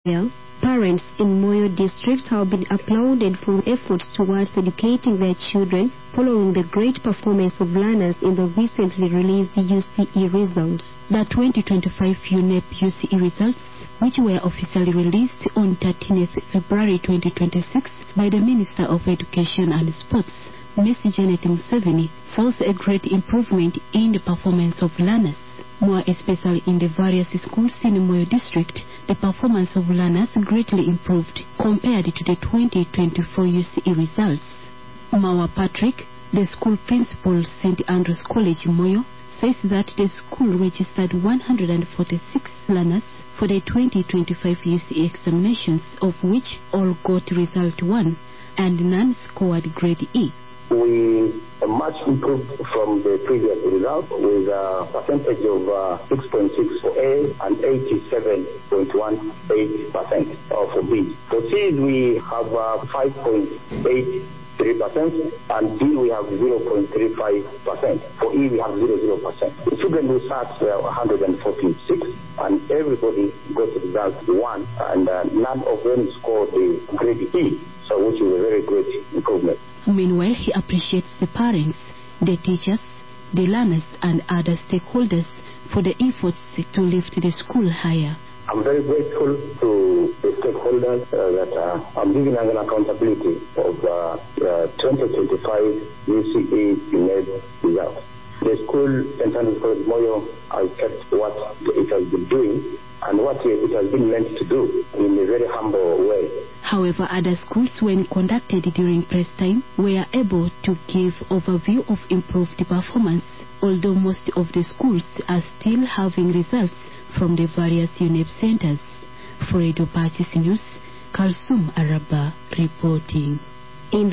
Well, parents in Moyo district have been applauded for efforts towards educating their children following the great performance of learners in the recently released UCE results. The 2025 UNEP UCE results, which were officially released on 13th February 2026 by the Minister of Education and Sports, Ms. Janet Museveni, shows a great improvement in the performance of learners. More especially in the various schools in Moyo district, the performance of learners greatly improved compared to the 2024 UCE results. Mawa Patrick, the school principal St. Andrews College Moyo, says that the school registered 146 learners for the 2025 UCE examinations, of which all got result 1 and none scored grade E. We much improved from the previous result with a percentage of 6.6 for A and 87.18% for B. For C, we have 5.83%, and D we have 0.35%. For E we have 0.00%. The children who sat were 146, and everybody got result 1, and none of them scored the grade E, so which is a very great improvement. Meanwhile, he appreciates the parents, the teachers, the learners, and other stakeholders for the efforts to lift the school higher. I'm very grateful to the stakeholders that I'm giving an accountability of 2025 UCE UNEP results. The school, St. Andrews College Moyo, has kept what it has been doing and what it has been meant to do in a very humble way. However, other schools, when conducted during press time, were able to give overview of improved performance, although most of the schools are still having results from the various UNEP centers. For Radio Partis News, Kalsum Araba reporting.